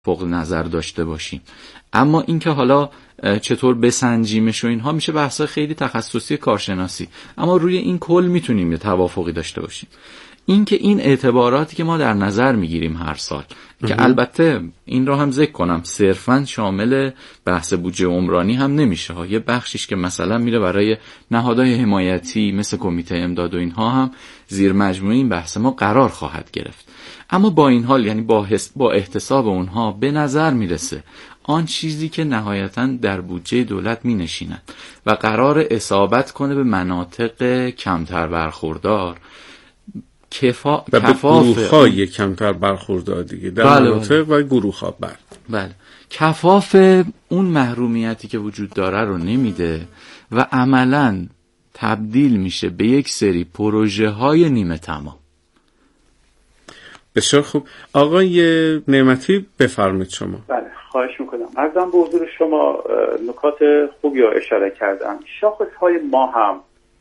فوق نظر داشته باشیم. اما اینکه حالا چطور بسنجیمش و اینها میشه بحث خیلی تخصصی کارشناسی، اما روی این کل میتونیم یه توافقی داشته باشیم. اینکه این اعتباراتی که ما در نظر میگیریم هر سال، که البته این رو هم ذکر کنم صرفاً شامل بحث بودجه عمرانی هم نمیشه ها، یه بخشیش که مثلا میره برای نهادهای حمایتی مثل کمیته امداد و اینها هم زیر مجموعه این بحث ما قرار خواهد گرفت. اما با این حال یعنی با احتساب اونها به نظر میرسه آن چیزی که نهایتاً در بودجه دولت می نشیند و قرار اصابت کنه به مناطق کمتر برخوردار و به گروه‌های کمتر برخوردار دیگه در مناطق و گروه‌ها بله کفاف اون محرومیتی که وجود داره رو نمیده و عملاً تبدیل میشه به یک سری پروژه های نیمه تمام. بسیار خوب. آقای نعمتی بفرمایید شما. بله خواهش میکنم. عرضم به حضور شما نکات خوبی رو اشاره کردم. شاخص‌های ما هم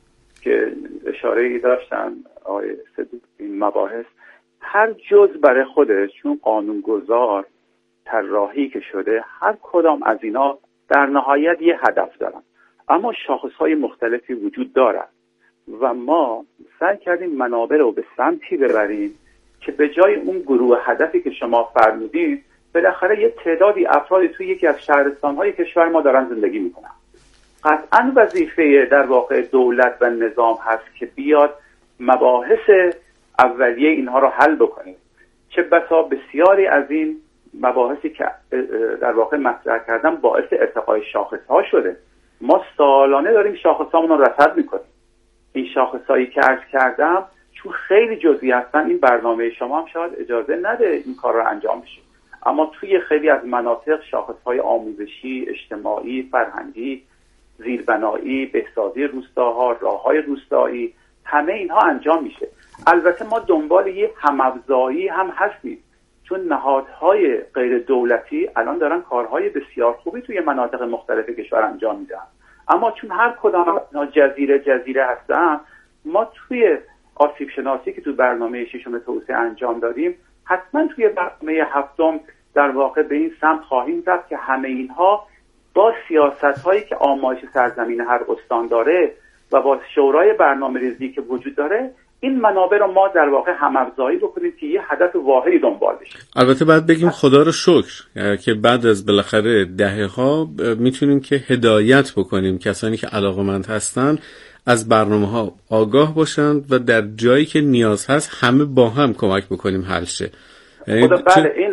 که اشاره‌ای داشتن آقای صدیق این مباحث، هر جز برای خودش چون قانونگذار طراحی که شده هر کدام از اینا در نهایت یه هدف دارن، اما شاخص‌های مختلفی وجود دارد و ما سعی کردیم منابع رو به سمتی ببریم که به جای اون گروه هدفی که شما فرمودید بالاخره یه تعدادی افرادی توی یکی از شهرستان‌های کشور ما دارن زندگی میکنن. قطعاً وظیفه در واقع دولت و نظام هست که بیاد مباحث اولیه اینها رو حل بکنیم. چه بسا بسیاری از این مباحثی که در واقع مطرح کردم باعث ارتقای شاخص‌ها شده. ما سالانه داریم شاخص‌هامون رو رصد میکنیم. این شاخص‌هایی که عرض کردم چون خیلی جزئی هستن این برنامه شما هم شاید اجازه نده این کار رو انجام بشه، اما توی خیلی از مناطق شاخص‌های آموزشی، اجتماعی، فرهنگی، زیربنایی، بهسازی روستاها، راه‌های روستایی، همه اینها انجام میشه. البته ما دنبال یه هم‌افزایی هم هستیم چون نهادهای غیر دولتی الان دارن کارهای بسیار خوبی توی مناطق مختلف کشور انجام میدن، اما چون هر کدام جزیره هستن، ما توی آسیب شناسی که تو برنامه ششم توسعه انجام دادیم حتما توی برنامه هفتم در واقع به این سمت خواهیم رفت که همه اینها با سیاست‌هایی که آمایش سرزمین هر استان داره و با شورای برنامه‌ریزی که وجود داره این منابع رو ما در واقع هم‌افزایی بکنیم که یه هدف واحدی دنبال بشه. البته باید بگیم خدا رو شکر که بعد از بالاخره دهه‌ها میتونیم که هدایت بکنیم کسانی که علاقه‌مند هستن از برنامه‌ها آگاه باشند و در جایی که نیاز هست همه با هم کمک بکنیم حل شه. بله این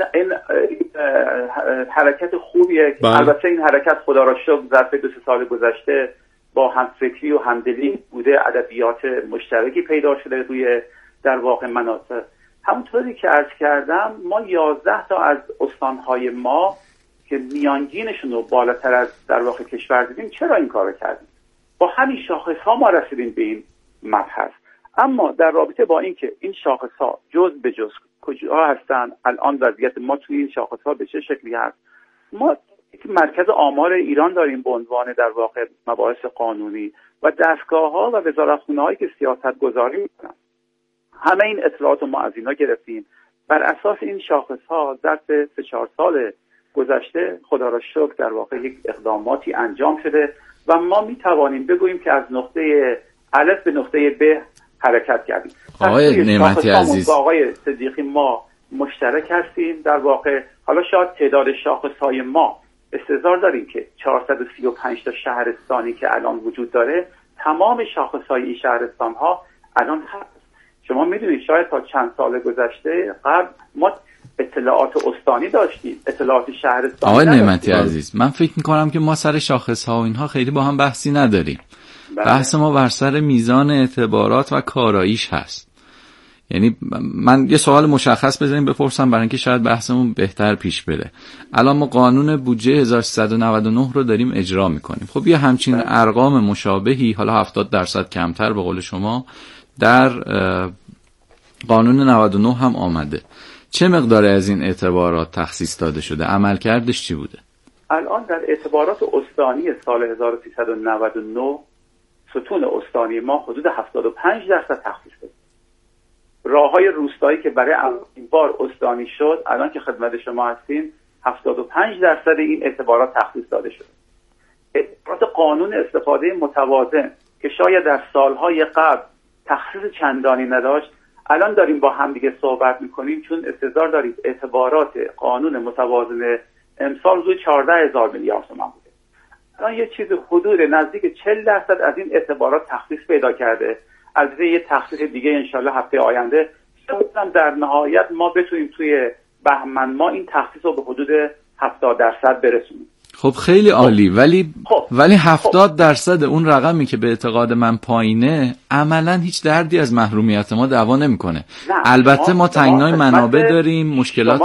حرکت خوبیه. البته این حرکت خدا را شکر ظرف 2 سال گذشته با همفکری و همدلی بوده، ادبیات مشترکی پیدا شده روی در واقع مناطق. همونطوری که عرض کردم ما 11 تا از استانهای ما که میانگینشون رو بالاتر از در واقع کشور دیدیم. چرا این کارو کردیم؟ با همین شاخص‌ها ما رسیدیم به این مبحث. اما در رابطه با اینکه این شاخص‌ها جز به جز کجا هستن، الان وضعیت ما توی این شاخص‌ها به چه شکلی هست، ما یک مرکز آمار ایران داریم به عنوان در واقع مباحث قانونی و دستگاه‌ها و وزارتخونه‌هایی که سیاست گذاری می‌کنن. همه این اطلاعات ما از اینا گرفتیم. بر اساس این شاخص‌ها ظرف 3-4 سال گذشته خدا را شکر در واقع یک اقداماتی انجام شده و ما می‌توانیم بگوییم که از نقطه الف به نقطه ب حرکت کردیم. آقای نعمتی عزیز، با آقای صدیقی ما مشترک هستیم. در واقع حالا شاید تعداد شاخص‌های ما استظهار داریم که 435 تا شهرستانی که الان وجود داره تمام شاخص‌های این شهرستان‌ها الان هست. شما می‌دونید شاید تا چند سال گذشته قبل ما اطلاعات استانی داشتیم، اطلاعات شهرستانی. آقای نعمتی عزیز، من فکر می‌کنم که ما سر شاخص‌ها و اینها خیلی با هم بحثی نداریم. بحث ما بر سر میزان اعتبارات و کاراییش هست. یعنی من یه سوال مشخص بزنیم بپرسم برای اینکه شاید بحثمون بهتر پیش بره. الان ما قانون بودجه 1399 رو داریم اجرا میکنیم. خب یه همچین ارقام مشابهی، حالا 70% کمتر به قول شما، در قانون 99 هم آمده. چه مقداری از این اعتبارات تخصیص داده شده؟ عملکردش چی بوده؟ الان در اعتبارات استانی سال 1399 ستون استانی ما حدود 75% تخصیص داده. راه‌های روستایی که برای اولین بار استانی شد الان که خدمت شما هستیم 75% این اعتبارات تخصیص داده شده. اعتبارات قانون استفاده متوازن که شاید در سالهای قبل تخصیص چندانی نداشت، الان داریم با هم دیگه صحبت میکنیم چون استظهار داریم اعتبارات قانون متوازن امسال روی 14,000 میلیارد تومان بوده. الان یه چیز حدود نزدیک 40% از این اعتبارات تخصیص پیدا کرده. البته یه تخصیص دیگه انشالله هفته آینده در نهایت ما بتونیم توی بهمن ما این تخصیص رو به حدود 70% برسونیم. خب خیلی عالی، ولی 70% اون رقمی که به اعتقاد من پایینه عملا هیچ دردی از محرومیت ما دعوا نمیکنه. البته ما تنگنای منابع داریم، مشکلات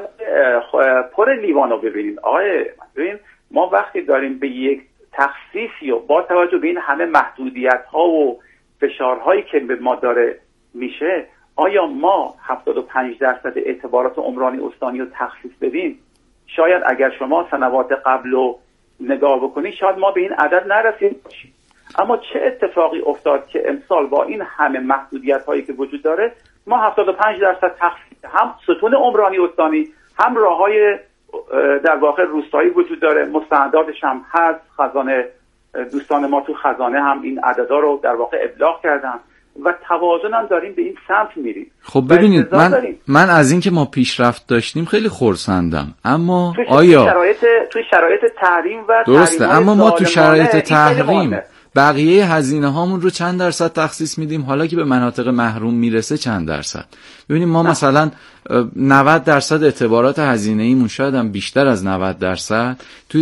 پر لیوانو ببینید. ببین ما وقتی داریم به یک تخصیصی و با توجه به این همه محدودیت ها و فشارهایی که به ما داره میشه، آیا ما 75% اعتبارات عمرانی استانی رو تخصیص بدیم؟ شاید اگر شما سنوات قبل رو نگاه بکنید شاید ما به این عدد نرسید باشیم. اما چه اتفاقی افتاد که امسال با این همه محدودیت هایی که وجود داره ما 75% تخصیص هم ستون عمرانی استانی هم راههای در واقع روستایی وجود داره، مستنداتش هم هست. خزانه دوستان ما تو خزانه هم این عددا رو در واقع ابلاغ کردن و توازن هم داریم به این سمت میریم. خب ببینید من از این که ما پیشرفت داشتیم خیلی خرسندم، اما توی شرایط تحریم و درسته، اما ما تو شرایط تحریم بقیه هزینه هامون رو چند درصد تخصیص میدیم، حالا که به مناطق محروم میرسه چند درصد. ببینیم ما مثلا 90% اعتبارات هزینه ایمون شاید هم بیشتر از 90% توی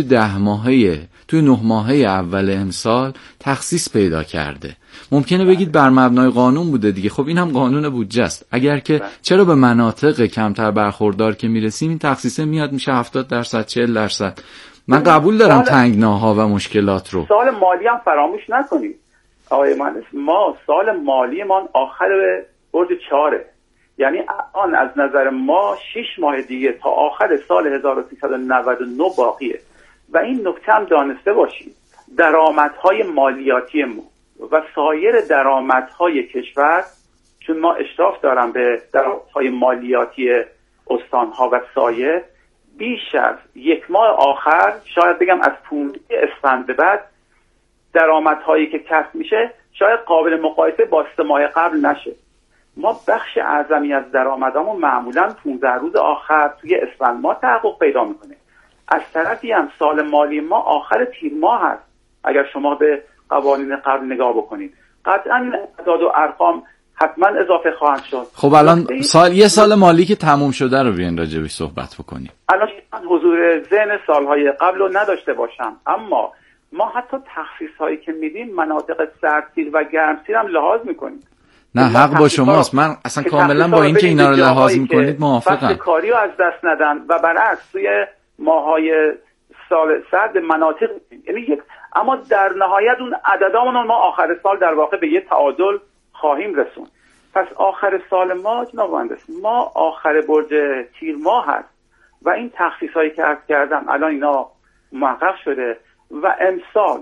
9 ماهه اول امسال تخصیص پیدا کرده. ممکنه بگید بر مبنای قانون بوده دیگه، خب این هم قانون بودجه است. اگر که چرا به مناطق کمتر برخوردار که میرسیم این تخصیصه میاد میشه 70%، 40%. من قبول دارم تنگناها و مشکلات رو. سال مالی هم فراموش نکنید آقای مهندس، ما سال مالی ما آخر برج 4، یعنی آن از نظر ما 6 ماه دیگه تا آخر سال 1399 باقیه. و این نکته هم دانسته باشید درآمدهای مالیاتی ما و سایر درآمدهای کشور، چون ما اشراف دارم به درآمدهای مالیاتی استانها و سایر، بیش از یک ماه آخر شاید بگم از 15 اسفند به بعد درآمدهایی که کسب میشه شاید قابل مقایسه با 3 ماه قبل نشه. ما بخش اعظمی از درآمدامون معمولا 15 روز آخر توی اسفند ماه تحقق پیدا میکنه. از طرفی هم سال مالی ما آخر تیر ماه هست. اگر شما به قوانین قبل نگاه بکنید قطعا این اعداد و ارقام حتما اضافه خواهند شد. خب الان یه سال مالی که تموم شده رو بیان راجبش صحبت بکنیم. الان حضور ذهن سالهای قبل رو نداشته باشم، اما ما حتی تخصیص هایی که میدیم مناطق سردسیر و گرمسیر هم لحاظ میکنیم. نه حق با شماست، من اصلا کاملا با اینکه اینا رو لحاظ میکنید موافقم. فصل کاری رو از دست ندن و برعکس توی ماهای سال سرد مناطق، یعنی اما در نهایت اون عددامون ما آخر سال در واقع به یه تعادل خواهیم رسون. پس آخر سال ما جناب مهندس ما آخر برج تیر ماه هست و این تخصیص هایی که عرض کردم الان اینا محقق شده و امسال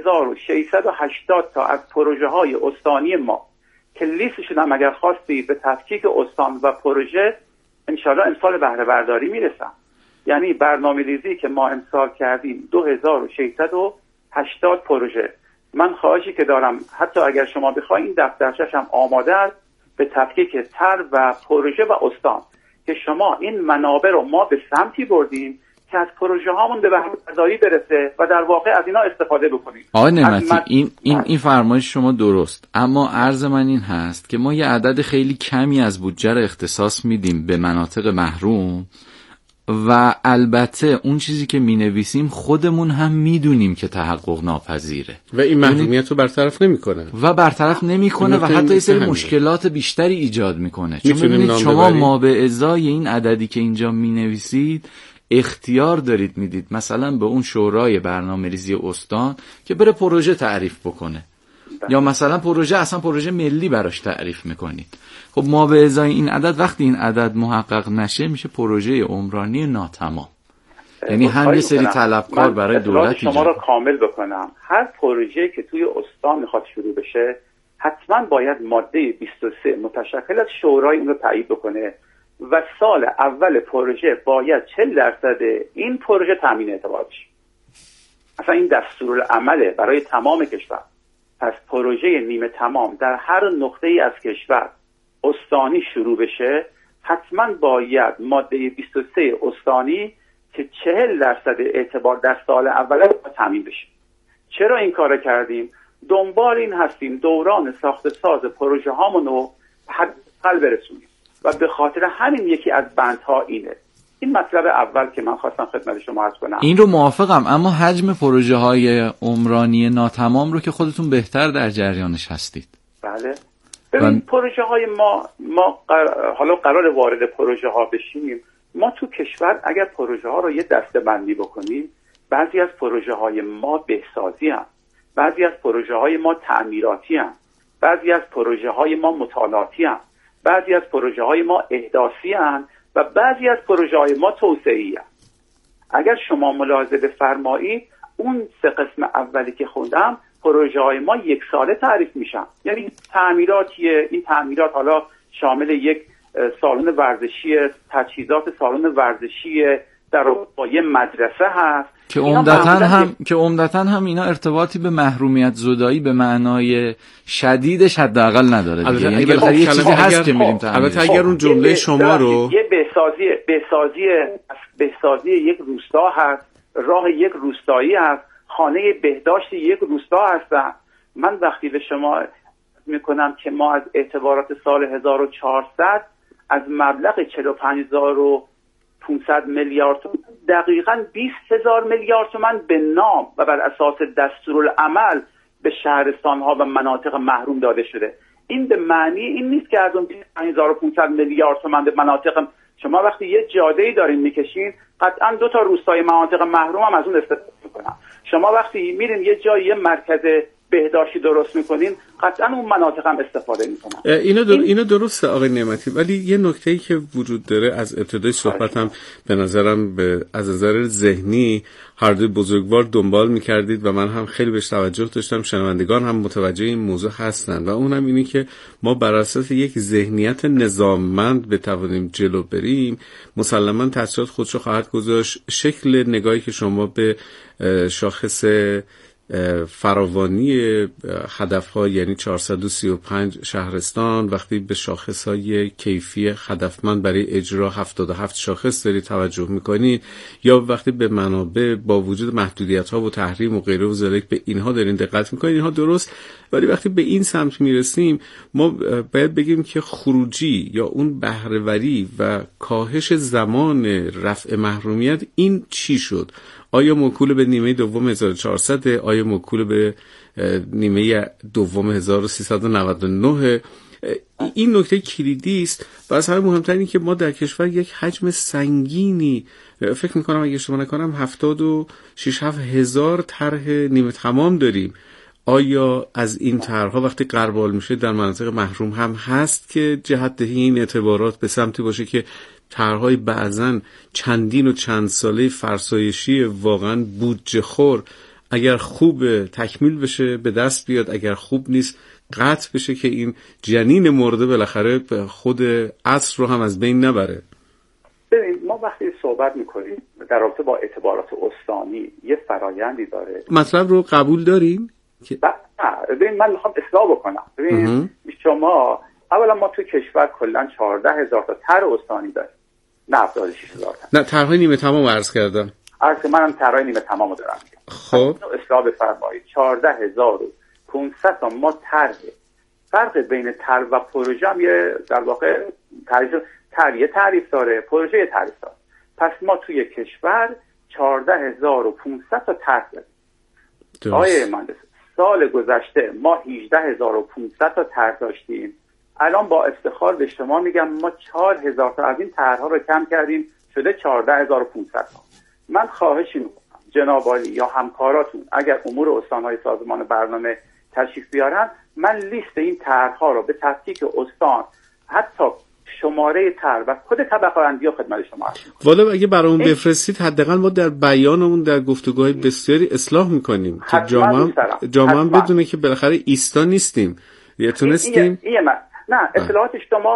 2680 تا از پروژه های استانی ما که لیستشون هم اگر خواستید به تفکیک استان و پروژه انشالله امسال بهره برداری میرسن. یعنی برنامه ریزی که ما امسال کردیم 2680 پروژه. من خواهشی که دارم حتی اگر شما بخواید این دفترچش هم آماده است به تفکیک تر و پروژه و استان که شما این منابع رو ما به سمتی بردیم که از پروژه هامون به بهره برداری برسه و در واقع از اینا استفاده بکنیم. آقای نعمتی این فرمایش شما درست، اما عرض من این هست که ما یه عدد خیلی کمی از بودجه رو اختصاص میدیم به مناطق محروم و البته اون چیزی که مینویسیم خودمون هم میدونیم که تحقق ناپذیره و این محرومیت رو برطرف نمیکنه و حتی یه سری مشکلات بیشتری ایجاد میکنه. چون ببینید شما ما به ازای این عددی که اینجا مینویسید اختیار دارید میدید مثلا به اون شورای برنامه‌ریزی استان که بره پروژه تعریف بکنه یا مثلا اصلا پروژه ملی براش تعریف میکنید. خب ما به ازای این عدد وقتی این عدد محقق نشه میشه پروژه عمرانی ناتمام، یعنی هم یه سری طلبکار برای دولت شما رو کامل بکنم. هر پروژه که توی استان میخواد شروع بشه حتما باید ماده 23 متشکل از شورای اون رو تایید بکنه و سال اول پروژه باید 40% این پروژه تامین اعتبار بشه. اصلا این دستورالعمله برای تمام کشور. پس پروژه نیمه تمام در هر نقطه‌ای از کشور استانی شروع بشه، حتما باید ماده 23 استانی که 40% اعتبار در سال اول تامین بشه. چرا این کار کردیم؟ دنبال این هستیم دوران ساخت ساز پروژه هامونو حداقل برسونیم و به خاطر همین یکی از بندها اینه. این مطلب اول که من خواستم خدمت شما عرض کنم. این رو موافقم، اما حجم پروژه های عمرانی ناتمام رو که خودتون بهتر در جریانش هستید. بله. ببین پروژه های ما حالا قرار وارد پروژه ها بشیم. ما تو کشور اگر پروژه ها رو یه دسته بندی بکنیم، بعضی از پروژه های ما بهسازی هستند، بعضی از پروژه های ما تعمیراتی هستند، بعضی از پروژه های ما مطالعاتی هستند، بعضی از پروژه های ما احداثی هستند و بعضی از پروژه های ما توسعه‌ای هستند. اگر شما ملاحظه بفرمایید اون 3 قسم اولی که خوندم پروژه های ما 1 ساله تعریف میشن. یعنی تعمیراتیه. این تعمیرات حالا شامل یک سالن ورزشی، تجهیزات سالن ورزشی در یه مدرسه هست که عمدتاً هم اینا ارتباطی به محرومیت زدایی به معنای شدیدش حداقل نداره دیگه. یعنی بالاخره یه چیزی هست که میریم تعمیر. البته اگر اون جمله شما رو یه بهسازی یک روستا هست، راه یک روستایی هست، خانه بهداشت یک روستا هستن. من وقتی به شما میکنم که ما از اعتبارات سال 1400 از مبلغ 45500 میلیارد تومان دقیقاً 20000 میلیارد تومان به نام و بر اساس دستورالعمل به شهرستان‌ها و مناطق محروم داده شده. این به معنی این نیست که از اون 25500 میلیارد تومان به مناطق، شما وقتی یه جاده‌ای دارین میکشین قطعاً 2 تا روستای مناطق محروم هم از اون استفاده میکنن. شما وقتی میرین یه جایی یه مرکز بهداشتی درست میکنین قطعا اون مناطق هم استفاده میکنن. اینو درسته آقای نعمتی، ولی یه نکته‌ای که وجود داره از ابتدای صحبتم به نظرم از نظر ذهنی هر دوی بزرگوار دنبال میکردید و من هم خیلی بهش توجه داشتم، شنوندگان هم متوجه این موضوع هستن و اونم اینی که ما بر اساس یک ذهنیت نظاممند بتوانیم جلو بریم. مسلماً تاثیرات خودش رو خواهد گذاشت. شکل نگاهی که شما به شاخص فراوانی هدف‌ها یعنی 435 شهرستان، وقتی به شاخص‌های کیفی هدفمند برای اجرا 77 شاخص دارید توجه می‌کنید، یا وقتی به منابع با وجود محدودیت‌ها و تحریم و غیره و ذالک به اینها دارین دقت می‌کنید، اینها درست. ولی وقتی به این سمت میرسیم ما باید بگیم که خروجی یا اون بهره‌وری و کاهش زمان رفع محرومیت این چی شد؟ آیا موکول به نیمه دوم 1400؟ آیا موکول به نیمه دوم 1399؟ این نکته کلیدی است و از همه مهمتر این که ما در کشور یک حجم سنگینی، فکر میکنم اگه اشتباه نکنم 76-7 هزار طرح نیمه تمام داریم. آیا از این طرح‌ها وقتی غربال میشه در مناطق محروم هم هست که جهت دهی این اعتبارات به سمتی باشه که طرح‌های بعضن چندین و چند ساله فرسایشی واقعا بودجه خور اگر خوب تکمیل بشه به دست بیاد، اگر خوب نیست قطع بشه که این جنین مرده بالاخره خود عصر رو هم از بین نبره؟ ببین ما وقتی صحبت میکنیم در رابطه با اعتبارات استانی یه فرایندی داره. مطلب رو قبول دارین؟ ببین من میخوام اصلاح بکنم. ببین شما اولا ما تو کشور کلا 14000 تا طرح استانی داریم، نه 76000 تا. نه طرح‌های نیمه تمام عرض کردم. منم طرح‌های نیمه تمامو دارم. خب اصلاح بفرمایید. 14500 تا ما طرح. فرق بین طرح و پروژه هم یه در واقع تعریف داره، پروژه تعریف داره. پس ما توی کشور 14500 تا طرح داریم. آقای مهندس سال گذشته ما 18500 تا طرح داشتیم. الان با افتخار به شما میگم ما 4000 تا از این طرح‌ها رو کم کردیم، شده 14500 تا. من خواهشی میکنم جناب عالی یا همکاراتون اگر امور استان‌های سازمان برنامه تشریف بیارن، من لیست این طرح‌ها رو به تفکیک استان حتی شماره طرح و کد طبقه بندی رو خدمت شما عرض می‌کنم. والا اگه برامون بفرستید حداقل ما در بیانمون در گفتگوهای بسیاری اصلاح می‌کنیم که جامعه بدونه که بالاخره ایستا نیستیم. یا تونستیم نه اطلاعات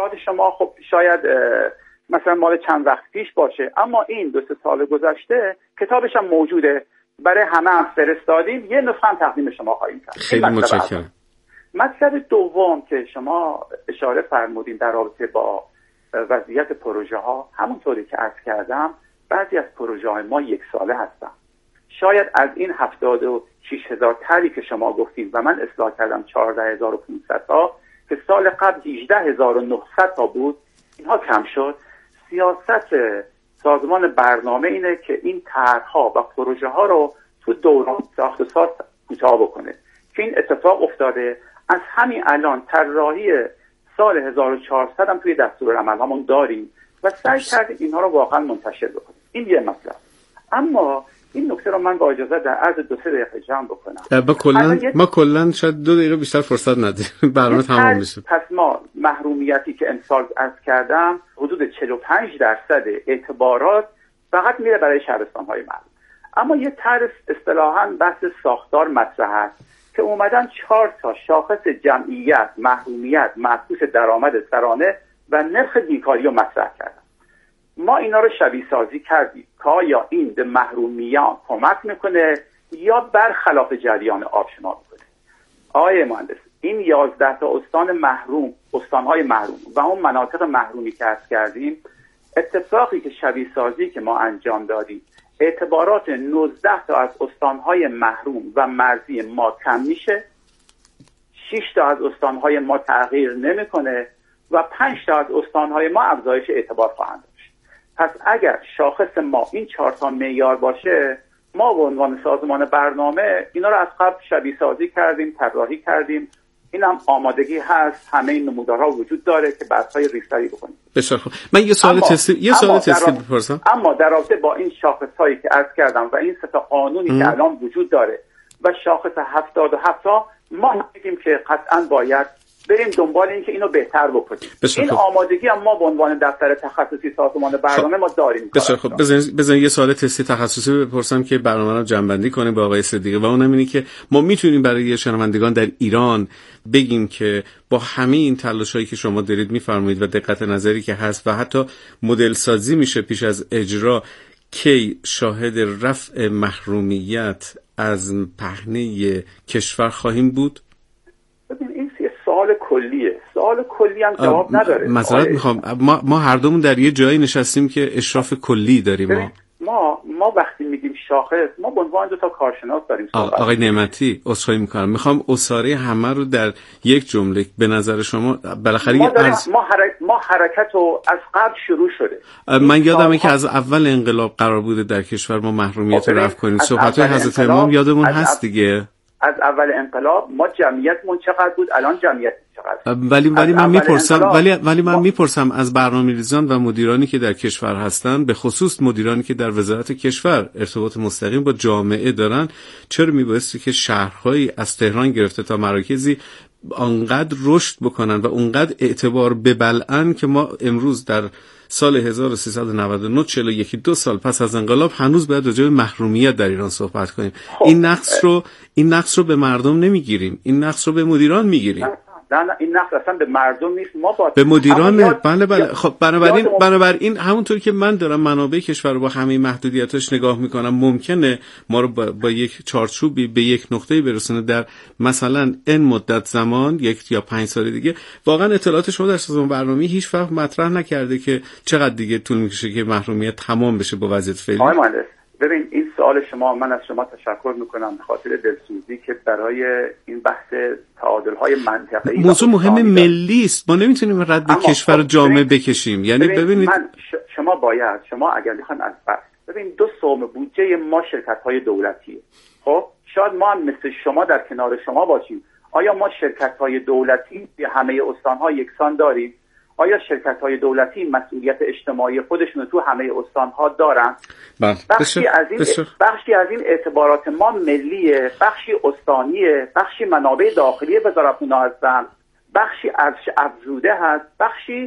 پیشنهاد شما خب شاید مثلا مال چند وقت پیش باشه، اما این 2-3 سال گذشته کتابش هم موجوده، برای همه هم فرستادیم، یه نسخه هم تقدیم شما خواهیم کرد. خیلی متشکرم. مطلب دوم که شما اشاره فرمودین در رابطه با وضعیت پروژه ها، همونطوری که عرض کردم بعضی از پروژه های ما 1 ساله هستن. شاید از این 76,000 طرحی که شما گفتید و من اصلاح کردم 14,500 تا که سال قبل 18,900 تا بود، اینها کم شد. سیاست سازمان برنامه اینه که این طرح‌ها و پروژه ها رو تو دوران ساخت و ساز کوتاه بکنه که این اتفاق افتاده. از همین الان طراحی سال 1400 هم توی دستور عملمون داریم و سعی کردیم اینها رو واقعا منتشر بکنیم. این یه مطلب. اما این نکته رو من با اجازه در عرض 2-3 دقیقه جمع بکنم. ما کلن شاید 2 دقیقه بیشتر فرصت ندیم، برنامه تمام میشه. پس ما محرومیتی که امسال عرض کردم حدود 45% اعتبارات فقط میره برای شهرستان‌های محروم. اما یه طرح اصطلاحاً بحث ساختار مطرح است که اومدن 4 تا شاخص جمعیت، محرومیت، معکوس درآمد سرانه و نرخ بیکاری رو مطرح کردن. ما اینا رو شبیه سازی کردیم که آیا این به محرومیان کمک میکنه یا برخلاف جریان آب شنا میکنه. آقای مهندس، این 11 تا استان محروم، استانهای محروم و اون مناطق محرومی که عرض کردیم، اتفاقی که شبیه سازی که ما انجام دادیم، اعتبارات 19 تا از استانهای محروم و مرزی ما کم میشه، 6 تا از استانهای ما تغییر نمیکنه و 5 تا از استانهای ما افزایش اعتبار خواهند داشت. پس اگر شاخص ما این 4 تا معیار باشه، ما به عنوان سازمان برنامه اینا رو از قبل شبیه سازی کردیم، طراحی کردیم. این هم آمادگی هست، همه این نمودارها وجود داره که بحث‌های ریسری بکنیم. بسیار خوب. من یه سوال تستی بپرسم. اما در رابطه با این شاخص‌هایی که عرض کردم و این 3 تا قانونی که الان وجود داره و شاخص 77 تا، ما میگیم که قطعاً باید بریم دنبال این که اینو بهتر بکنیم. این آمادگی هم ما به عنوان دفتر تخصصی سازمان برنامه ما داریم. بسیار خوب. بزنید یه سوال تستی تخصصی بپرسم که برنامه رو جمع‌بندی کنیم با آقای صدیقی و اونم اینه که ما میتونیم برای شنوندگان در ایران بگیم که با همه این تلاشایی که شما دارید میفرمایید و دقت نظری که هست و حتی مدل سازی میشه پیش از اجرا، کی شاهد رفع محرومیت از پهنه کشور خواهیم بود؟ سوال کلیه. سوال کلی هم جواب نداره. معذرت میخوام، ما هر دومون در یه جایی نشستیم که اشراف کلی داریم. ما وقتی میگیم شاخص، ما به عنوان 2 تا کارشناس داریم صحبت. آقای نعمتی، عذرخواهی میکنم، میخوام اساره همه رو در یک جمله. به نظر شما بالاخره ما حرکت رو از قبل شروع شده. من یادمه که از اول انقلاب قرار بوده در کشور ما محرومیت رو رفع کنیم. صحبت‌های حضرت امام یادمون هست دیگه. از اول انقلاب ما جمعیتمون چقدر بود، الان جمعیت چقدر؟ ولی من میپرسم از برنامه‌ریزان و مدیرانی که در کشور هستن، به خصوص مدیرانی که در وزارت کشور ارتباط مستقیم با جامعه دارن، چرا میبایستی که شهرهایی از تهران گرفته تا مراکزی انقدر رشد بکنن و اونقدر اعتبار ببلعن که ما امروز در سال 1399 41 سال پس از انقلاب هنوز باید راجع به محرومیت در ایران صحبت کنیم. این نقص رو به مردم نمیگیریم، این نقص رو به مدیران میگیریم. نه این نقص اصلا به مردم نیست، ما با به مدیران. بله. خب بنابراین همونطور که من دارم منابع کشور رو با همه محدودیتاش نگاه میکنم، ممکنه ما رو با یک چارچوبی به یک نقطه‌ای برسونه در مثلا این مدت زمان 1 یا 5 سال دیگه. واقعا اطلاعات شما در سازمان برنامه‌ای هیچ وقت مطرح نکرده که چقدر دیگه طول میکشه که محرومیت تمام بشه با وضعیت فعلی؟ آقای مهندس، ببین این سوال شما، من از شما تشکر میکنم به خاطر دلسوزی که برای این بحث تعادل‌های منطقه‌ای موضوع مهم ملی است. ما نمیتونیم رد کشور و جامعه بکشیم. یعنی ببینید شما اگر بخواید از ببین 2/3 بودجه ما شرکت‌های دولتیه. خب شاید ما هم مثل شما در کنار شما باشیم. آیا ما شرکت‌های دولتی به همه استان‌ها یکسان داریم؟ آیا شرکت‌های دولتی مسئولیت اجتماعی خودشون رو تو همه استان‌ها دارن؟ بخشی از این اعتبارات ما ملیه، بخشی استانیه، بخشی منابع داخلی وزارتخونه هستن، بخشی ارزش افزوده هست، بخشی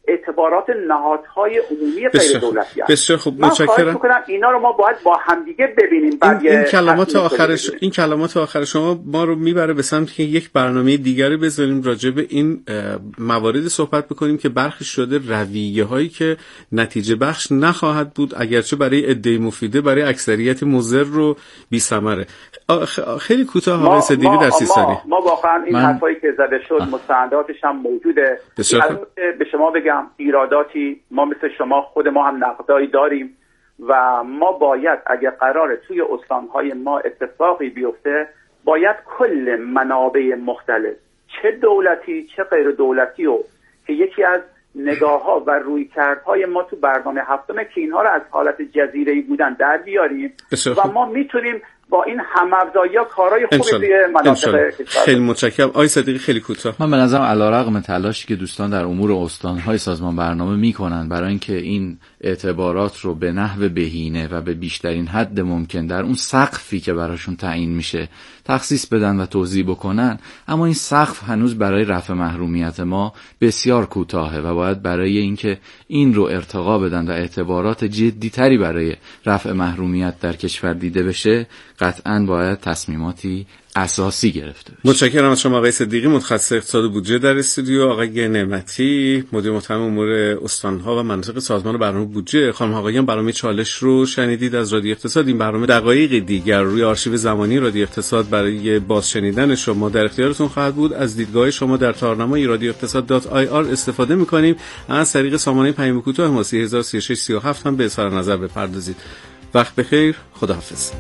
اعتبارات نهادهای عمومی غیر دولتی است. بسیار خوب، متشکرم. اینا رو ما باید با همدیگه ببینیم. این کلمات آخر شما ما رو میبره به سمتی که یک برنامه دیگری بذاریم راجع به این موارد صحبت بکنیم که برخی شده رویه هایی که نتیجه بخش نخواهد بود، اگرچه برای عده مفیده، برای اکثریت مضر رو بی ثمره. خیلی کوتاه آقای صدیقی در 30 ثانیه. ما واقعا این حرفایی که زده شد مستنداتش هم موجوده. به شما بگم ایراداتی ما مثل شما خود ما هم نقدایی داریم و ما باید اگه قراره توی استانهای ما اتفاقی بیفته باید کل منابع مختلف چه دولتی چه غیر دولتی و که یکی از نگاه‌ها و رویکردهای ما تو برنامه هفتم که اینها رو از حالت جزیره‌ای بودن در بیاریم و ما میتونیم با این هم‌افزایی‌ها کارهای خوبی توی مناطق کشور. خیلی متشکرم. آقای صدیقی خیلی کوتاه. من به نظرم علیرغم تلاشی که دوستان در امور استان‌های سازمان برنامه میکنن برای اینکه این اعتبارات رو به نحو بهینه و به بیشترین حد ممکن در اون سقفی که براشون تعیین میشه تخصیص بدن و توزیع بکنن، اما این سقف هنوز برای رفع محرومیت ما بسیار کوتاهه و باید برای اینکه این رو ارتقا بدن و اعتبارات جدی‌تری برای رفع محرومیت در کشور دیده بشه قطعاً باید تصمیماتی اساسی گرفته بشه. متشکرم از شما آقای صدیقی، متخصص اقتصاد و بودجه در استودیو، آقای نعمتی مدیر محترم امور استان‌ها و مناطق سازمان برنامه بودجه. خانم آقایان، برنامه چالش رو شنیدید از رادیو اقتصاد. این برنامه دقایق دیگر روی آرشیو زمانی رادیو اقتصاد برای بازشنیدن شما در اختیارتون خواهد بود. از دیدگاه شما در تارنمای رادیو اقتصاد.ir استفاده می‌کنیم. از طریق سامانه پیام کوتاه ما 303637 هم به اظهار نظر بپردازید. وقت بخیر، خداحافظ.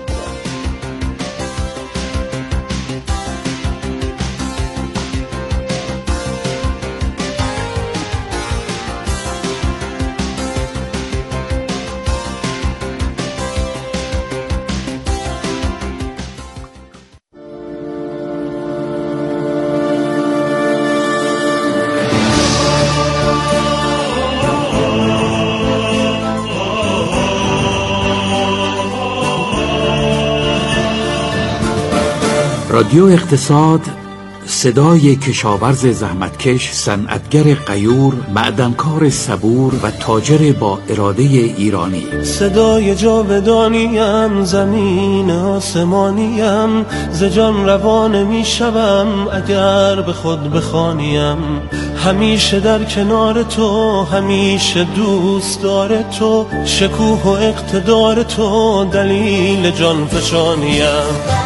رادیو اقتصاد، صدای کشاورز زحمتکش، صنعتگر غیور، معدنکار صبور و تاجر با اراده ایرانی. صدای جاودانیم، زمین آسمانیم، ز جان روان می شوم اگر به خود بخوانیم. همیشه در کنار تو، همیشه دوست دار تو، شکوه و اقتدار تو دلیل جان فشانیم.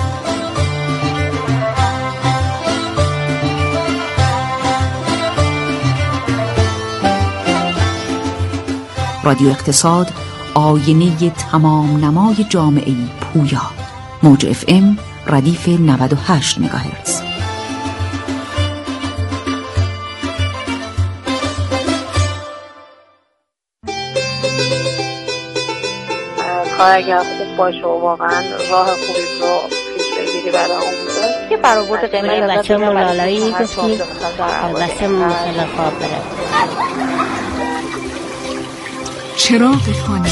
رادیو اقتصاد، آینه تمام نمای جامعه پویا. موج FM ردیف 98 مگاهرتز. کار اگر خوب باشه و واقعا راه خوبی رو پیش بگیری برای آموزش که برآورد قیمت بچه مولالایی گفتیم بسته ممکنه خواب بره. چراغ خانه.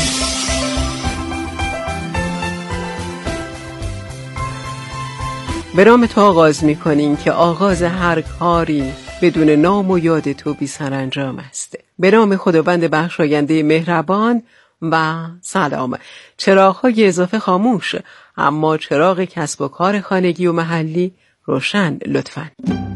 به نام تو آغاز می‌کنیم که آغاز هر کاری بدون نام و یاد تو بی سرانجام است. به نام خداوند بخشاینده مهربان و سلام. چراغ‌های اضافه خاموش، اما چراغ کسب و کار خانگی و محلی روشن لطفاً.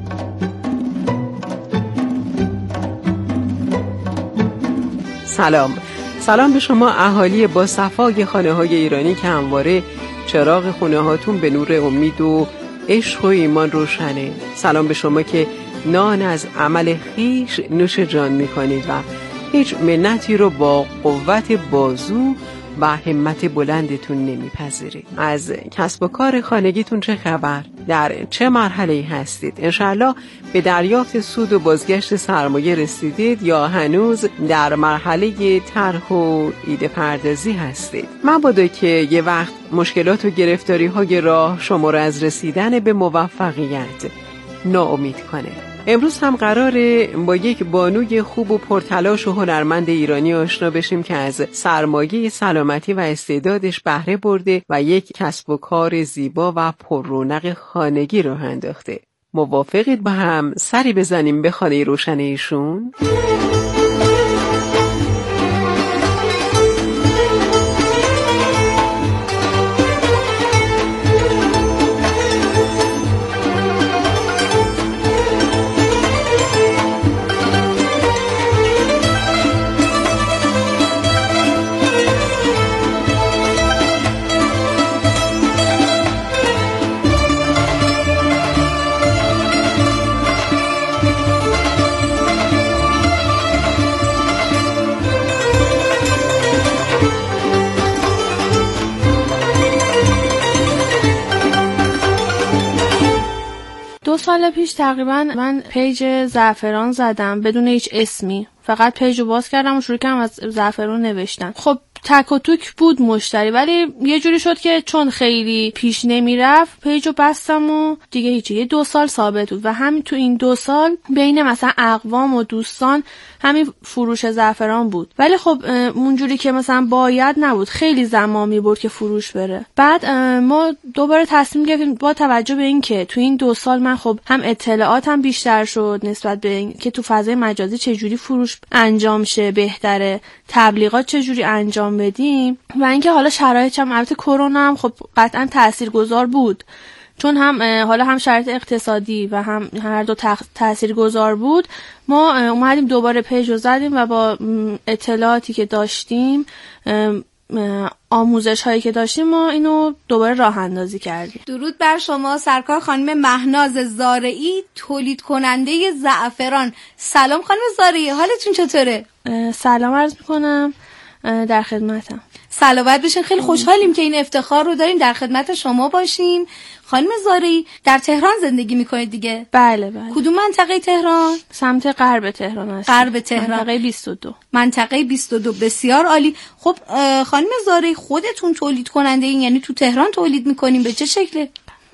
سلام به شما اهالی با صفای خانه‌های ایرانی که همواره چراغ خونه‌هاتون به نور امید و عشق و ایمان روشنه. سلام به شما که نان از عمل خویش نوش جان می‌کنید و هیچ منتی رو با قوت بازو و همت بلندتون نمیپذیرید. از کسب و کار خانگیتون چه خبر؟ در چه مرحله‌ای هستید؟ انشالله به دریافت سود و بازگشت سرمایه رسیدید یا هنوز در مرحله طرح و ایده پردازی هستید؟ مبادا که یه وقت مشکلات و گرفتاری‌های راه شما را از رسیدن به موفقیت ناامید کنه. امروز هم قراره با یک بانوی خوب و پرتلاش و هنرمند ایرانی آشنا بشیم که از سرمایه سلامتی و استعدادش بهره برده و یک کسب و کار زیبا و پر رونق خانگی راه انداخته. موافقید با هم سری بزنیم به خانه روشن ایشون؟ سال پیش تقریبا من پیج زعفران زدم بدون هیچ اسمی، فقط پیج رو باز کردم و شروع کردم از زعفران نوشتن. خب تک و توک بود مشتری، ولی یه جوری شد که چون خیلی پیش نمیرفت پیج رو بستم و دیگه هیچی. یه 2 سال ثابت بود و همین تو این 2 سال بین مثلا اقوام و دوستان همین فروش زعفران بود، ولی خب اونجوری که مثلا باید نبود، خیلی زمان می‌برد که فروش بره. بعد ما دوباره تصمیم گرفتیم با توجه به این که تو این 2 سال من خب هم اطلاعاتم بیشتر شد نسبت به این که تو فضای مجازی چجوری فروش انجام شه بهتره، تبلیغات چجوری انجام بدیم، و اینکه حالا شرایطم البته کرونا هم خب قطعا تاثیرگذار بود، چون هم شرایط اقتصادی و هم هر دو تاثیرگذار بود. ما اومدیم دوباره پیج رو زدیم و با اطلاعاتی که داشتیم، آموزش هایی که داشتیم، ما اینو دوباره راه اندازی کردیم. درود بر شما سرکار خانم مهناز زارعی، تولید کننده زعفران. سلام خانم زارعی، حالتون چطوره؟ سلام عرض میکنم، در خدمتم. سلامت بشین، خیلی خوشحالیم که این افتخار رو داریم در خدمت شما باشیم. خانم زارعی در تهران زندگی میکنید دیگه؟ بله بله. کدوم منطقه تهران؟ سمت غرب تهران هست. غرب تهران. منطقه 22. منطقه 22. بسیار عالی. خب خانم زارعی خودتون تولید کننده این، یعنی تو تهران تولید میکنیم؟ به چه شکله؟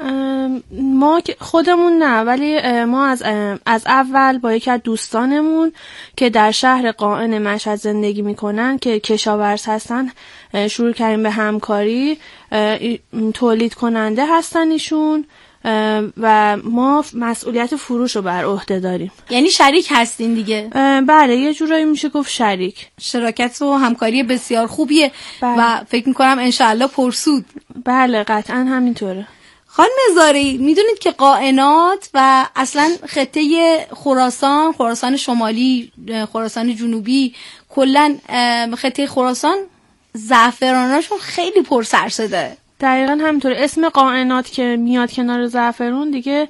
ما خودمون نه، ولی ما از اول با یکی از دوستانمون که در شهر قائن مشهد زندگی میکنن که کشاورز هستن شروع کردیم به همکاری. تولید کننده هستن ایشون و ما مسئولیت فروش رو بر عهده داریم. یعنی شریک هستین دیگه؟ بله، یه جورایی میشه گفت شریک. شراکت و همکاری بسیار خوبیه. بله. و فکر میکنم انشاءالله پرسود. بله قطعا همینطوره. خانم زارعی میدونید که قائنات و اصلا خطه خراسان شمالی، خراسان جنوبی، کلن خطه خراسان زعفراناشون خیلی پرسرصداه. دقیقا همینطوره. اسم قائنات که میاد کنار زعفرون دیگه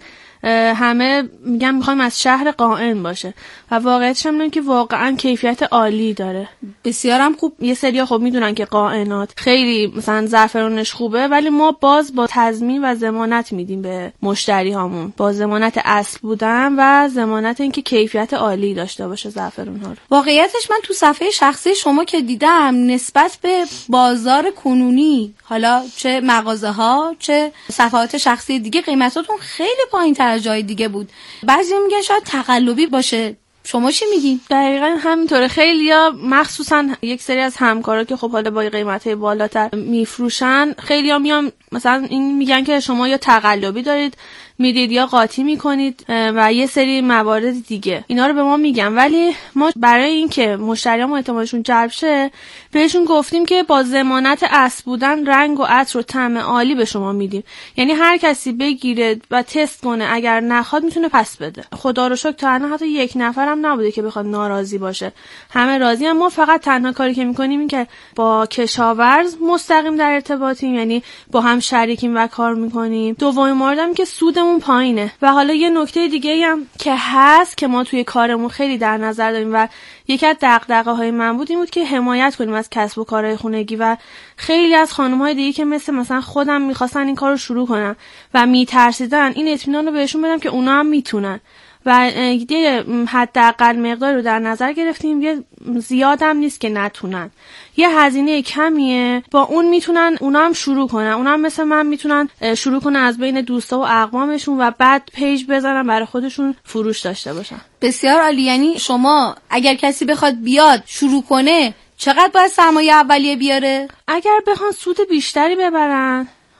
همه میگن میخوایم از شهر قائن باشه و واقعیتش هم که واقعا کیفیت عالی داره. بسیارم خوب. یه سریا خب میدونن که قائنات خیلی مثلا زعفرانش خوبه، ولی ما باز با تضمین و ضمانت میدیم به مشتری هامون، با ضمانت اصل بودن و ضمانت اینکه کیفیت عالی داشته باشه زعفران ها رو. واقعیتش من تو صفحه شخصی شما که دیدم نسبت به بازار کنونی، حالا چه مغازه ها چه صفحات شخصی دیگه، قیمتاتون خیلی پایین‌تر از جای دیگه بود. بعضی میگن شاید تقلبی باشه، شما چی میگین؟ دقیقاً همینطوره. خیلیا مخصوصا یک سری از همکارا که خب حالا با قیمت‌های بالاتر میفروشن، خیلیا میان مثلا این میگن که شما یا تقلبی دارید میدید یا قاطی میکنید و یه سری موارد دیگه، اینا رو به ما میگن. ولی ما برای اینکه مشتریامون اعتمادشون جلب شه بهشون گفتیم که با ضمانت اصل بودن رنگ و عطر و طعم عالی به شما میدیم. یعنی هر کسی بگیره و تست کنه، اگر نخواد میتونه پس بده. خدا رو شکر تا الان حتی یک نفرم نبوده که بخواد ناراضی باشه، همه راضی هم. ما فقط تنها کاری که میکنیم این که با کشاورز مستقیم در ارتباطیم، یعنی با هم شریکیم و کار میکنیم. دومین موردم که سودمون پایینه. و حالا یه نکته دیگه هم که هست که ما توی کارمون خیلی در نظر داریم و یکی از دغدغه‌های من بود این بود که حمایت کنیم از کسب و کارهای خانگی و خیلی از خانم‌های دیگه که مثلا خودم می‌خواستن این کارو شروع کنن و میترسیدن، این اطمینان رو بهشون بدم که اونا هم میتونن و یه حداقل مقدار رو در نظر گرفتیم. یه زیادم نیست که نتونن، یه هزینه کمیه، با اون میتونن اونا هم شروع کنن. اونا هم مثل من میتونن شروع کنن از بین دوستا و اقوامشون و بعد پیج بزنن برای خودشون فروش داشته باشن. بسیار عالی. یعنی شما اگر کسی بخواد بیاد شروع کنه چقدر باید سرمایه اولیه بیاره؟ اگر بخوان سود بیشتری ببرن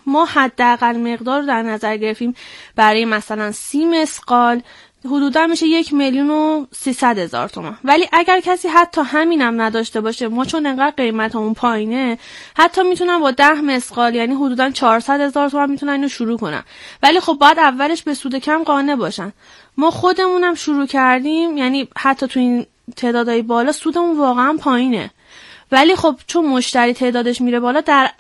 ما حداقل مقدار رو در نظر گرفتیم برای مثلا 30 مسقال حدودا میشه 1,300,000 تومان. ولی اگر کسی حتی همینم نداشته باشه، ما چون انقدر قیمتمون پایینه حتی میتونن با 10 مسقال یعنی حدودا 400,000 تومان میتونن اینو شروع کنن. ولی خب باید اولش به سود کم قانع باشن. ما خودمونم شروع کردیم، یعنی حتی تو این تعدادای بالا سودمون واقعا پایینه، ولی خب چون مشتری تعدادش میره بالا در